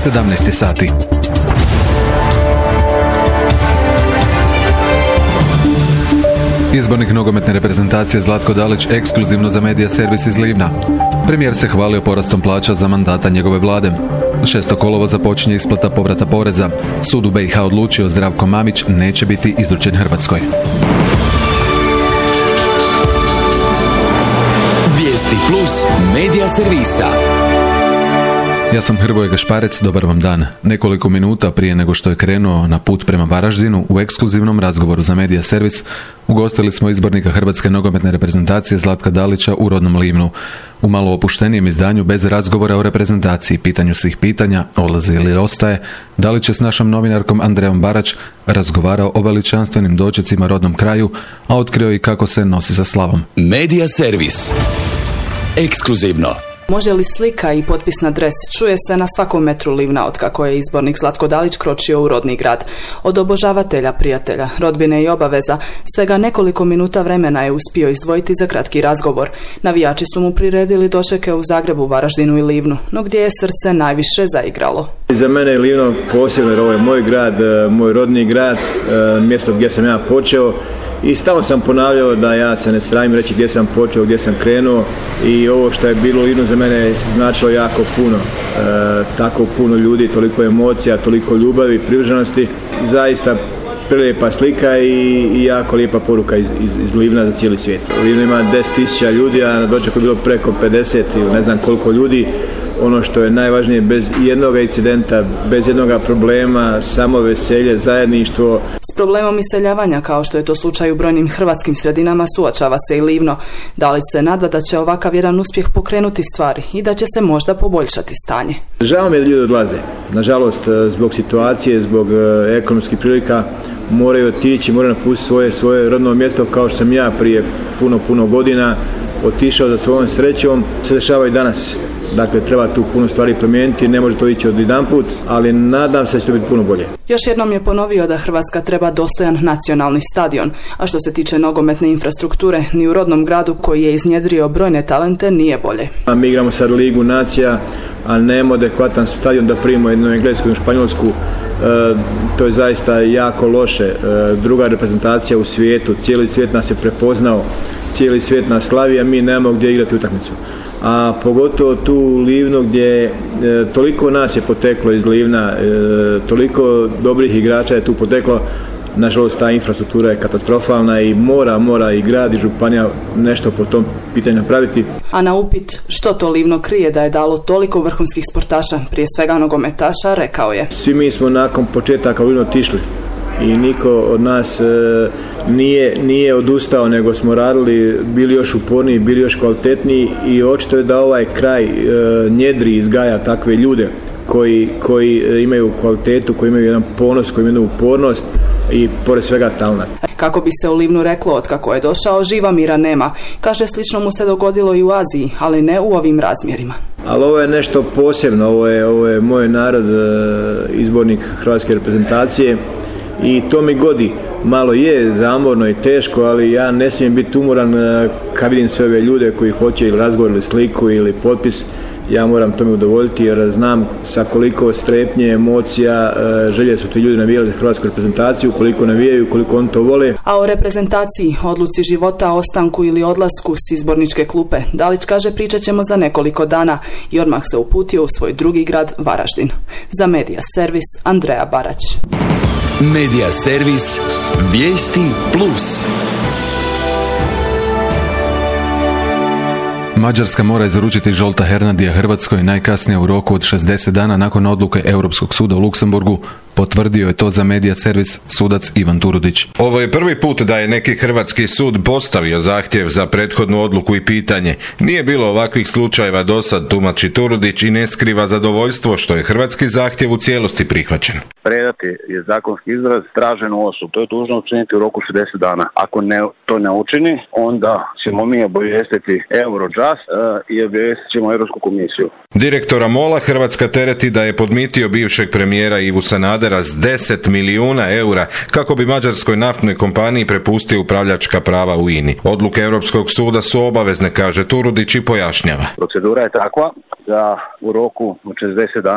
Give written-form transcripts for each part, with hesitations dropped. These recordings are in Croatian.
17 sati. Izbornik nogometne reprezentacije Zlatko Dalić ekskluzivno za Medija servis iz Livna. Premijer se hvalio porastom plaća za mandata njegove vlade. 6. kolovoza počinje isplata povrata poreza. Sud u BiH odlučio Zdravko Mamić neće biti izručen Hrvatskoj. Vijesti plus Medija servisa. Ja sam Hrvoje Gašparec, dobar vam dan. Nekoliko minuta prije nego što je krenuo na put prema Varaždinu, u ekskluzivnom razgovoru za Medija servis ugostili smo izbornika Hrvatske nogometne reprezentacije Zlatka Dalića u rodnom Livnu. U malo opuštenijem izdanju bez razgovora o reprezentaciji, pitanju svih pitanja, odlazi ili ostaje, Dalić je s našom novinarkom Andrejom Barać razgovarao o veličanstvenim dočecima rodnom kraju, a otkrio i kako se nosi sa slavom. Medija servis. Ekskluzivno. Može li slika i potpis na dres čuje se na svakom metru Livna otkako je izbornik Zlatko Dalić kročio u rodni grad. Od obožavatelja, prijatelja, rodbine i obaveza, svega nekoliko minuta vremena je uspio izdvojiti za kratki razgovor. Navijači su mu priredili dočeke u Zagrebu, Varaždinu i Livnu, no gdje je srce najviše zaigralo. Za mene je Livno posebno jer ovo je moj grad, moj rodni grad, mjesto gdje sam ja počeo. I stalno sam ponavljao da ja se ne sramim reći gdje sam počeo, gdje sam krenuo i ovo što je bilo u Livnu za mene je značilo jako puno. Tako puno ljudi, toliko emocija, toliko ljubavi, privrženosti. Zaista prelijepa slika i jako lijepa poruka iz Livna za cijeli svijet. U Livnu ima 10.000 ljudi, a na dočeku je bilo preko 50 ili ne znam koliko ljudi. Ono što je najvažnije, bez jednog incidenta, bez jednog problema, samo veselje, zajedništvo. S problemom iseljavanja, kao što je to slučaj u brojnim hrvatskim sredinama, suočava se i Livno. Dalić se nada da će ovakav jedan uspjeh pokrenuti stvari i da će se možda poboljšati stanje. Žao mi je da ljudi odlaze. Nažalost, zbog situacije, zbog ekonomskih prilika, moraju otići, moraju napustiti svoje rodno mjesto, kao što sam ja prije puno godina otišao za svojom srećom. Se dešava i danas. Dakle, treba tu puno stvari promijeniti, ne može to ići odjedanput, ali nadam se da će to biti puno bolje. Još jednom je ponovio da Hrvatska treba dostojan nacionalni stadion, a što se tiče nogometne infrastrukture, ni u rodnom gradu koji je iznjedrio brojne talente nije bolje. Mi igramo sad Ligu nacija, ali nemamo adekvatan stadion da primimo jednu Englesku i Španjolsku. To je zaista jako loše. Druga reprezentacija u svijetu, cijeli svijet nas je prepoznao, cijeli svijet nas slavi, a mi nemamo gdje igrati utakmicu. A pogotovo tu u Livnu gdje toliko nas je poteklo iz Livna, toliko dobrih igrača je tu poteklo. Nažalost, ta infrastruktura je katastrofalna i mora i grad i županija nešto po tom pitanju napraviti. A na upit što to Livno krije da je dalo toliko vrhunskih sportaša, prije svega nogometaša, rekao je: svi mi smo nakon početaka u Livno otišli i niko od nas nije odustao, nego smo radili, bili još uporniji, bili još kvalitetniji i očito je da ovaj kraj njedri, izgaja takve ljude koji imaju kvalitetu, koji imaju jedan ponos, koji imaju upornost i pored svega talent. Kako bi se u Livnu reklo, otkako je došao, živa mira nema. Kaže, slično mu se dogodilo i u Aziji, ali ne u ovim razmjerima. Ali ovo je nešto posebno, ovo je moj narod, izbornik Hrvatske reprezentacije i to mi godi. Malo je zamorno i teško, ali ja ne smijem biti umoran kad vidim sve ove ljude koji hoće ili razgovor ili sliku ili potpis. Ja moram tome udovoljiti jer znam sa koliko strepnje, emocija, želje su ti ljudi navijali za Hrvatsku reprezentaciju, koliko navijaju, koliko on to vole. A o reprezentaciji, odluci života, ostanku ili odlasku s izborničke klupe, Dalić kaže pričat ćemo za nekoliko dana i odmah se uputio u svoj drugi grad, Varaždin. Za Medija servis, Andreja Barać. Medija servis, vijesti plus. Mađarska mora izručiti Zsolta Hernadija Hrvatskoj najkasnije u roku od 60 dana nakon odluke Europskog suda u Luksemburgu. Potvrdio je to za Medija servis sudac Ivan Turudić. Ovo je prvi put da je neki hrvatski sud postavio zahtjev za prethodnu odluku i pitanje. Nije bilo ovakvih slučajeva dosad, tumači Turudić i ne skriva zadovoljstvo što je hrvatski zahtjev u cijelosti prihvaćen. Predati je zakonski izraz traženu osobu. To je dužno učiniti u roku 60 dana. Ako to ne učini, onda ćemo mi obavijestiti Eurojust i obavijestit ćemo Europsku komisiju. Direktora MOL-a Hrvatska tereti da je podmitio bivšeg premijera Ivu Sanadera s 10 milijuna eura kako bi mađarskoj naftnoj kompaniji prepustio upravljačka prava u INI. Odluke Europskog suda su obavezne, kaže Turudić i pojašnjava. Procedura je takva da u roku od 60 dana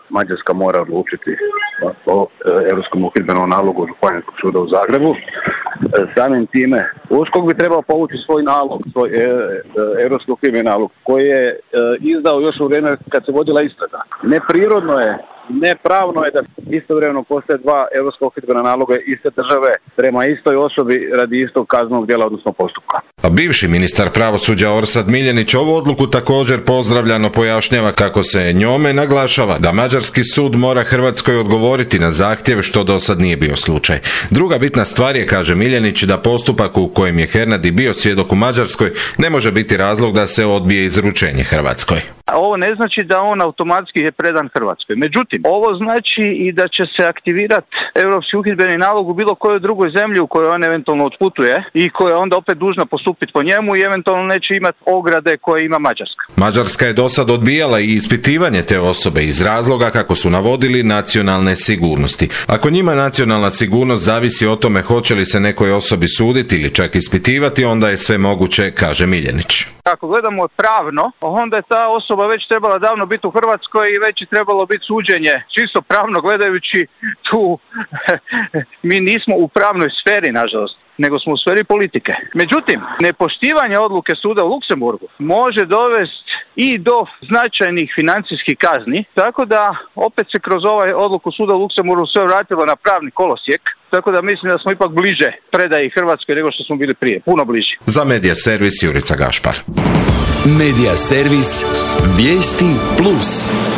Mađarska mora odlučiti o Europskom uhidbenom nalogu Županijskog suda u Zagrebu. Samim time USKOK bi trebao povući svoj nalog, svoj Europski uhidbeni nalog koji je izdao još u vrijeme kad se vodila istraga. Neprirodno je, nepravno je da istovremeno postoje dva europska uhidbena naloga iste države prema istoj osobi radi istog kaznenog djela, odnosno postupka. A bivši ministar pravosuđa Orsat Miljenić ovu odluku također pozdravljano pojašnjava kako se njome naglašava da mađarski sud mora Hrvatskoj odgovoriti na zahtjev, što do sad nije bio slučaj. Druga bitna stvar je, kaže Miljenić, da postupak u kojem je Hernadi bio svjedok u Mađarskoj ne može biti razlog da se odbije izručenje Hrvatskoj. Ovo ne znači da on automatski je predan Hrvatskoj. Međutim, ovo znači i da će se aktivirati Europski uhidbeni nalog u bilo kojoj drugoj zemlji u kojoj on eventualno otputuje i koja je onda opet dužna postupiti po njemu i eventualno neće imati ograde koje ima Mađarska. Mađarska je do sad odbijala i ispitivanje te osobe iz razloga, kako su navodili, nacionalne sigurnosti. Ako njima nacionalna sigurnost zavisi o tome hoće li se nekoj osobi suditi ili čak ispitivati, onda je sve moguće, kaže Miljenić. Ako gledamo pravno, onda je ta osoba već trebala davno biti u Hrvatskoj i već je trebalo biti suđenje. Čisto pravno gledajući, tu mi nismo u pravnoj sferi, nažalost, nego smo u sferi politike. Međutim, nepoštivanje odluke suda u Luksemburgu može dovesti i do značajnih financijskih kazni, tako da opet se kroz ovaj odluku suda u Luksemburgu sve vratilo na pravni kolosijek, tako da mislim da smo ipak bliže predaji Hrvatskoj nego što smo bili prije, puno bliže. Za Medija servis Jurica Gašpar. Medija servis Vijesti Plus.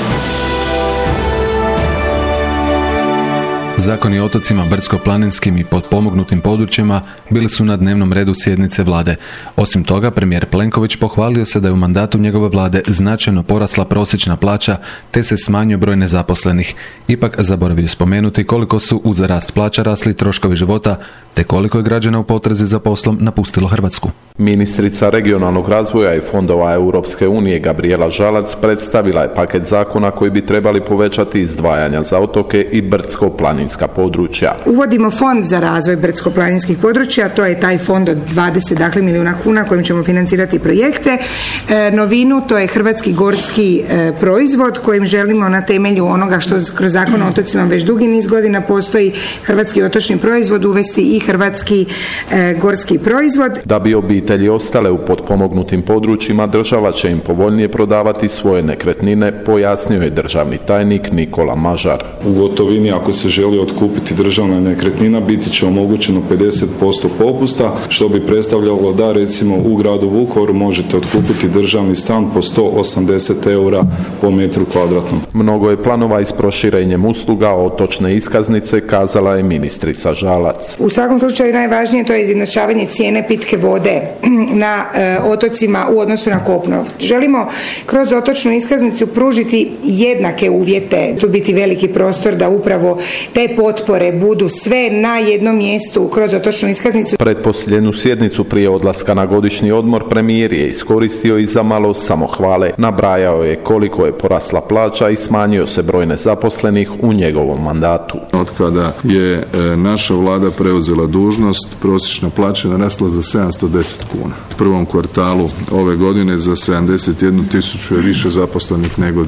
Zakoni o otocima, brdsko-planinskim i potpomognutim područjima bili su na dnevnom redu sjednice vlade. Osim toga, premijer Plenković pohvalio se da je u mandatu njegove vlade značajno porasla prosječna plaća te se smanjio broj nezaposlenih. Ipak zaboravio spomenuti koliko su uz rast plaća rasli troškovi života te koliko je građana u potrazi za poslom napustilo Hrvatsku. Ministrica regionalnog razvoja i fondova Europske unije Gabrijela Žalac predstavila je paket zakona koji bi trebali povećati izdvajanja za otoke i brdsko-planinska područja. Uvodimo fond za razvoj brdsko-planinskih područja, to je taj fond od 20 milijuna kuna kojim ćemo financirati projekte. Novinu, to je hrvatski gorski proizvod kojim želimo na temelju onoga što kroz Zakon o otocima već dugi niz godina postoji, hrvatski otočni proizvod, uvesti i hrvatski gorski proizvod. Da bi obitelji ostale u potpomognutim područjima, država će im povoljnije prodavati svoje nekretnine, pojasnio je državni tajnik Nikola Mažar. U gotovini, ako se želi otkupiti državna nekretnina, biti će omogućeno 50% popusta, što bi predstavljalo da recimo u gradu Vukovaru možete otkupiti državni stan po 180 eura po metru kvadratnom. Mnogo je planova i s proširenjem usluga otočne iskaznice, kazala je ministrica Žalac. U svakom slučaju najvažnije to je izjednačavanje cijene pitke vode na otocima u odnosu na kopno. Želimo kroz otočnu iskaznicu pružiti jednake uvjete, tu biti veliki prostor da upravo te potpore budu sve na jednom mjestu kroz otočnu iskaznicu. Pretposljednju sjednicu prije odlaska na godišnji odmor premijer je iskoristio i za malo samohvale. Nabrajao je koliko je porasla plaća i smanjio se broj nezaposlenih u njegovom mandatu. Od kada je naša vlada preuzela dužnost, prosječna plaća narasla za 710 kuna. U prvom kvartalu ove godine za 71.000 je više zaposlenih nego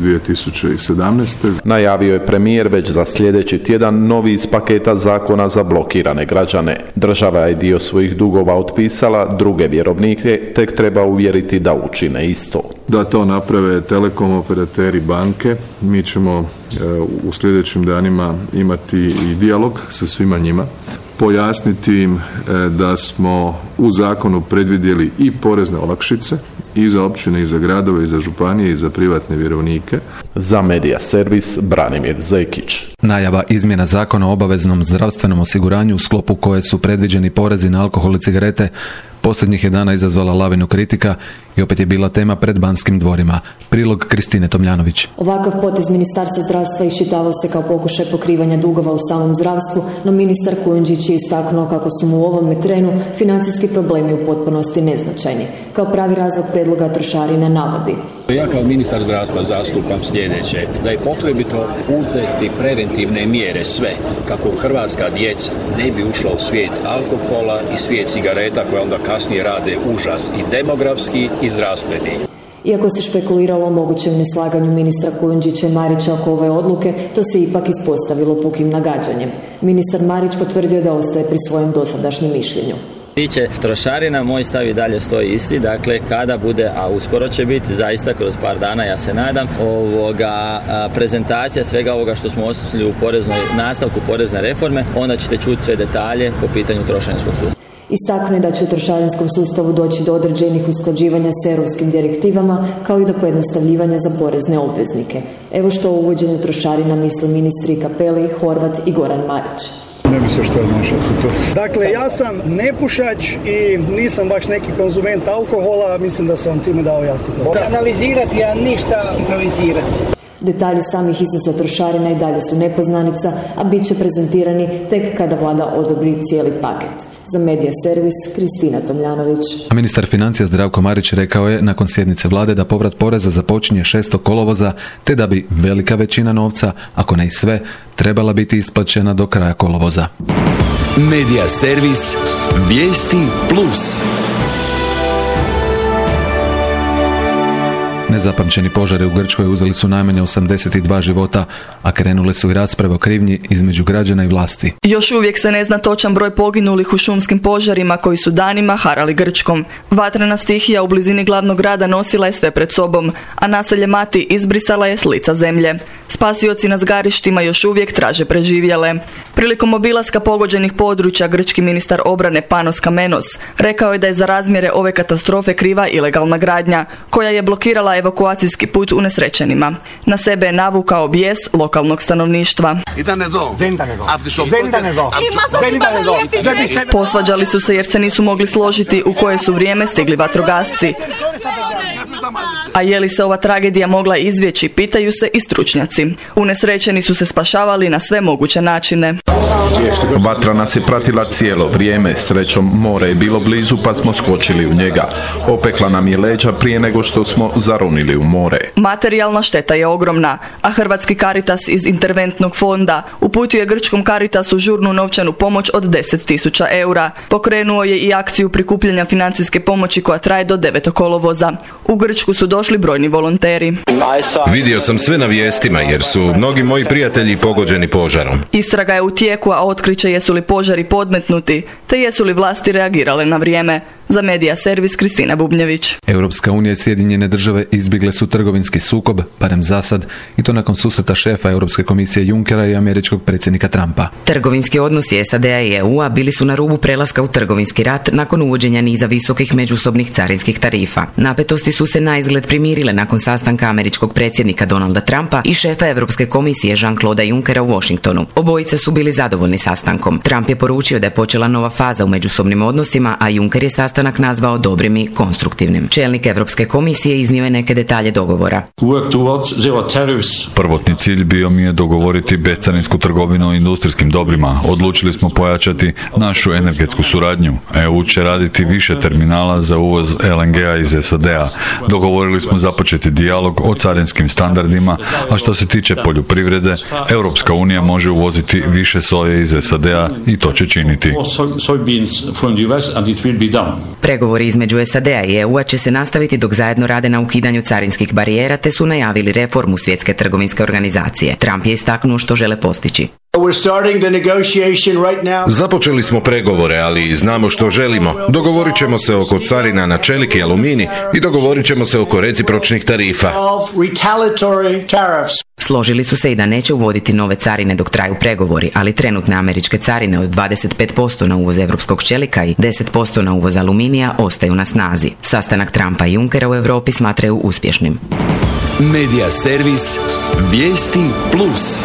2017. Najavio je premijer već za sljedeći tjedan novi iz paketa zakona za blokirane građane. Država je dio svojih dugova otpisala, druge vjerovnike tek treba uvjeriti da učine isto. Da to naprave telekom operateri, banke. Mi ćemo u sljedećim danima imati i dijalog sa svima njima, pojasniti im da smo u zakonu predvidjeli i porezne olakšice i za općine, i za gradove, i za županije, i za privatne vjerovnike. Za Medija servis Branimir Zekić. Najava izmjena zakona o obaveznom zdravstvenom osiguranju u sklopu koje su predviđeni porezi na alkohol i cigarete posljednjih je dana izazvala lavinu kritika i opet je bila tema pred Banskim dvorima. Prilog Kristine Tomljanović. Ovakav potez Ministarstva zdravstva iščitavao se kao pokušaj pokrivanja dugova u samom zdravstvu, no ministar Kujundžić je istaknuo kako su mu u ovome trenu financijski problemi u potpunosti neznačajni. Kao pravi razlog predloga trošarina navodi: ja kao ministar zdravstva zastupam sljedeće, da je potrebito uzeti preventivne mjere sve kako hrvatska djeca ne bi ušla u svijet alkohola i svijet cigareta koje onda kasnije rade užas i demografski i zdravstveni. Iako se špekuliralo o mogućem neslaganju ministra Kujundžića i Marića oko ove odluke, to se ipak ispostavilo pukim nagađanjem. Ministar Marić potvrdio da ostaje pri svojem dosadašnjem mišljenju. Tiče trošarina, moj stav i dalje stoji isti, dakle kada bude, a uskoro će biti, zaista kroz par dana, ja se nadam, prezentacija svega ovoga što smo osmislili u nastavku porezne reforme, onda ćete čuti sve detalje po pitanju trošarinskog sustava. Istaknuo je da će u trošarinskom sustavu doći do određenih usklađivanja s europskim direktivama, kao i do pojednostavljivanja za porezne obveznike. Evo što o uvođenju trošarina misle ministri Cappelli, Horvat i Goran Marić. Ne bi se što miješati to. Dakle, ja sam nepušač i nisam baš neki konzument alkohola, mislim da sam vam time dao jasno. Analizirati, a ništa improvizirati. Detalji samih iznosa trošarina i dalje su nepoznanica, a bit će prezentirani tek kada vlada odobri cijeli paket. Za Medija servis, Kristina Tomljanović. A ministar financija Zdravko Marić rekao je nakon sjednice vlade da povrat poreza započinje 6. kolovoza, te da bi velika većina novca, ako ne i sve, trebala biti isplaćena do kraja kolovoza. Medija servis, vijesti plus. Nezapamćeni požari u Grčkoj uzeli su najmanje 82 života, a krenule su i rasprave o krivnji između građana i vlasti. Još uvijek se ne zna točan broj poginulih u šumskim požarima koji su danima harali Grčkom. Vatrena stihija u blizini glavnog grada nosila je sve pred sobom, a naselje Mati izbrisala je s lica zemlje. Spasioci na zgarištima još uvijek traže preživjele. Prilikom obilaska pogođenih područja, grčki ministar obrane Panos Kamenos rekao je da je za razmjere ove katastrofe kriva ilegalna gradnja, koja je blokirala evakuacijski put unesrećenima. Na sebe je navukao bijes lokalnog stanovništva. Posvađali su se jer se nisu mogli složiti u koje su vrijeme stigli vatrogasci. A je li se ova tragedija mogla izbjeći, pitaju se i stručnjaci. Unesrećeni su se spašavali na sve moguće načine. Vatra nas je pratila cijelo vrijeme, srećom more je bilo blizu pa smo skočili u njega. Opekla nam je leđa prije nego što smo zarunili u more. Materijalna šteta je ogromna, a Hrvatski Caritas iz interventnog fonda uputio je grčkom Caritasu žurnu novčanu pomoć od 10.000 eura. Pokrenuo je i akciju prikupljanja financijske pomoći koja traje do 9. kolovoza. U Grčku su došli brojni volonteri. Vidio sam sve na vijestima jer su mnogi moji prijatelji pogođeni požarom. Istraga je u tijeku, a otkriće jesu li požari podmetnuti, te jesu li vlasti reagirale na vrijeme. Za Medija servis, Kristina Bubnjević. Europska unija i Sjedinjene države izbjegle su trgovinski sukob, barem zasad, i to nakon susreta šefa Europske komisije Junckera i američkog predsjednika Trumpa. Trgovinski odnosi SAD-a i EU-a bili su na rubu prelaska u trgovinski rat nakon uvođenja niza visokih međusobnih carinskih tarifa. Napetosti su se naizgled primirile nakon sastanka američkog predsjednika Donalda Trumpa i šefa Europske komisije Jean-Claude Junckera u Washingtonu. Obojice su bili zadovoljni sastankom. Trump je poručio da je počela nova faza u međusobnim odnosima, a Juncker je sastanak nazvao dobrim i konstruktivnim. Čelnik Europske komisije iznio je neke detalje dogovora. Prvotni cilj bio mi je dogovoriti bescarinsku trgovinu industrijskim dobrima. Odlučili smo pojačati našu energetsku suradnju. EU će raditi više terminala za uvoz LNG-a iz SAD-a. Dogovorili smo započeti dijalog o carinskim standardima, a što se tiče poljoprivrede, Europska unija može uvoziti više soje iz SAD-a i to će činiti. Pregovori između SAD-a i EU-a će se nastaviti dok zajedno rade na ukidanju carinskih barijera, te su najavili reformu Svjetske trgovinske organizacije. Trump je istaknuo što žele postići. Započeli smo pregovore, ali znamo što želimo. Dogovorit ćemo se oko carina na čelik i aluminij i dogovorit ćemo se oko recipročnih tarifa. Složili su se i da neće uvoditi nove carine dok traju pregovori, ali trenutne američke carine od 25% na uvoz evropskog čelika i 10% na uvoz aluminija ostaju na snazi. Sastanak Trumpa i Junckera u Europi smatraju uspješnim. Medija servis, vijesti plus.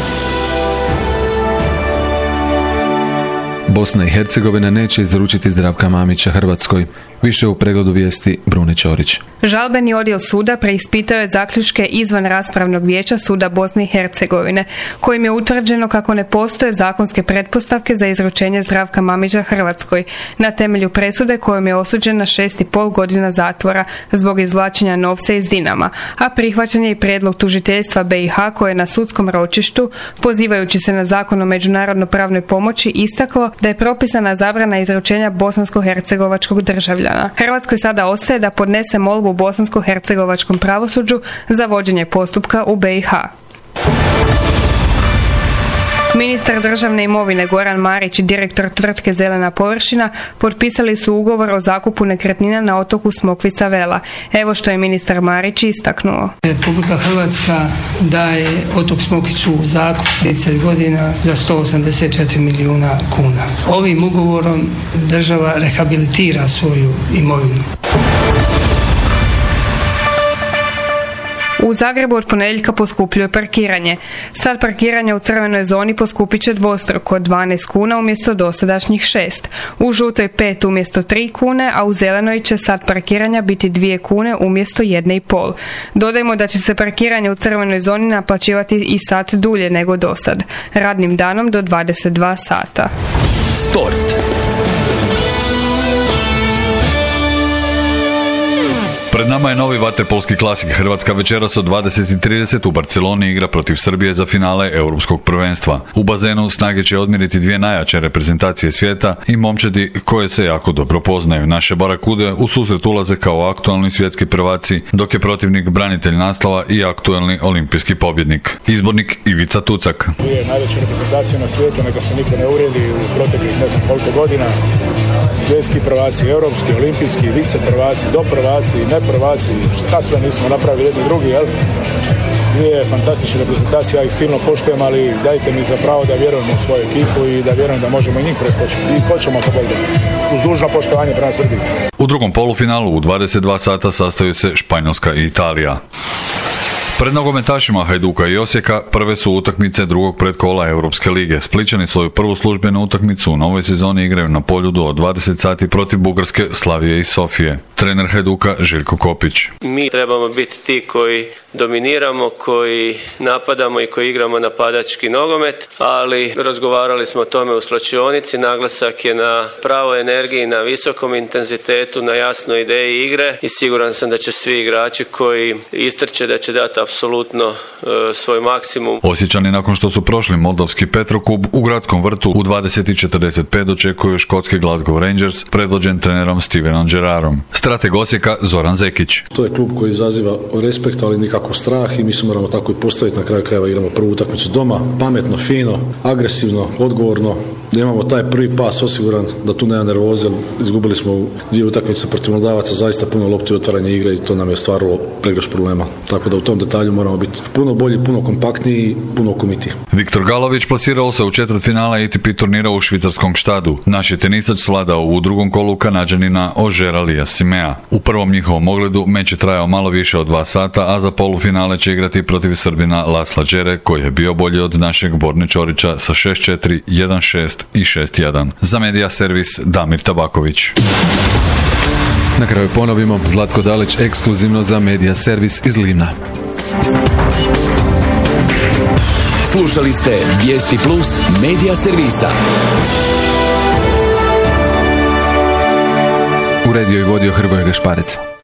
Bosna i Hercegovina neće izručiti Zdravka Mamića Hrvatskoj. Više u pregledu vijesti Brune Ćorić. Žalbeni odjel suda preispitao je zaključke izvan raspravnog vijeća suda Bosne i Hercegovine, kojim je utvrđeno kako ne postoje zakonske pretpostavke za izručenje Zdravka Mamića Hrvatskoj na temelju presude kojom je osuđen na 6,5 godina zatvora zbog izvlačenja novca iz Dinama, a prihvaćen je i prijedlog tužiteljstva BiH koje je na sudskom ročištu, pozivajući se na Zakon o međunarodno pravnoj pomoći, istaklo da je propisana zabrana izručenja bosansko-hercegovačkog državljana. Riječana. Hrvatskoj sada ostaje da podnese molbu bosansko-hercegovačkom pravosuđu za vođenje postupka u BiH. Ministar državne imovine Goran Marić i direktor tvrtke Zelena površina potpisali su ugovor o zakupu nekretnina na otoku Smokvica Vela. Evo što je ministar Marić istaknuo. Republika Hrvatska daje otok Smokvicu u zakup 30 godina za 184 milijuna kuna. Ovim ugovorom država rehabilitira svoju imovinu. U Zagrebu od ponedjeljka poskupljuje parkiranje. Sad parkiranje u crvenoj zoni poskupit će dvostruko, 12 kuna umjesto dosadašnjih 6. U žutoj 5 umjesto 3 kune, a u zelenoj će sad parkiranja biti 2 kune umjesto 1,5. Dodajmo da će se parkiranje u crvenoj zoni naplaćivati i sat dulje nego dosad, radnim danom do 22 sata. Sport. Pred nama je novi vaterpolski klasik. Hrvatska večeras od 20:30 u Barceloni igra protiv Srbije za finale Europskog prvenstva. U bazenu snage će odmjeriti dvije najjače reprezentacije svijeta i momčadi koje se jako dobro poznaju. Naše barakude u susret ulaze kao aktualni svjetski prvaci, dok je protivnik branitelj naslova i aktualni olimpijski pobjednik. Izbornik Ivica Tucak. Dvije najveće reprezentacije na svijetu, neka se niko ne uvrijedi, u proteklih ne znam koliko godina. Svjetski prvaci, europski, olimpijski, vice prvaci, do prvaci, ne prvaci, šta sve nismo napravili jedni drugi, jel? Dvije fantastične reprezentacije, ja ih silno poštujem, ali dajte mi za pravo da vjerujemo u svoju ekipu i da vjerujem da možemo i njih preskočiti. I hoćemo to bolje, uz dužno poštovanje prema Srbiji. U drugom polufinalu u 22 sata sastaju se Španjolska i Italija. Pred nogometašima Hajduka i Osijeka prve su utakmice drugog predkola Europske lige. Splićani svoju prvu službenu utakmicu u novoj sezoni igraju na Poljudu od 20 sati protiv bugarske Slavije i Sofije. Trener Hajduka Željko Kopić. Mi trebamo biti ti koji dominiramo, koji napadamo i koji igramo napadački nogomet, ali razgovarali smo o tome u slačionici. Naglasak je na pravoj energiji, na visokom intenzitetu, na jasnoj ideji igre i siguran sam da će svi igrači koji istrče da će dati apsolutno svoj maksimum. Osječani nakon što su prošli moldavski Petrokub u gradskom vrtu u 20:45 dočekuju škotski Glasgow Rangers predvođen trenerom Stevenom Gerrardom. Strateg Osijeka Zoran Zekić. To je klub koji izaziva respekt, ali nikako strah i mi se moramo tako i postaviti. Na kraju krajeva igramo prvu utakmicu doma, pametno, fino, agresivno, odgovorno. Da imamo taj prvi pas osiguran, da tu nema nervoze. Izgubili smo u dvije utakmice protiv Moldavaca, zaista puno lopti, otvaranje igre i to nam je stvaralo pregršt problema. Tako da u tom detalju moramo biti puno bolji, puno kompaktniji i puno komitiji. Viktor Galović plasirao se u četvrtfinala ATP turnira u švicarskom Štadu. Naš je tenisač svladao u drugom kolu Kanađanina Ožera Liasimea. U prvom njihovom ogledu meč je trajao malo više od 2 sata, a za polufinale će igrati protiv Srbina Lasla Đere, koji je bio bolji od našeg Borne Čorića sa 6-4, 1-6 i 6-1. Za Medija servis Damir Tabaković. Na kraju ponovimo, Zlatko Dalić ekskluzivno za Medija servis iz Livna. Slušali ste Vijesti Plus Medija servisa. Uredio i vodio Hrvoje Gašparec.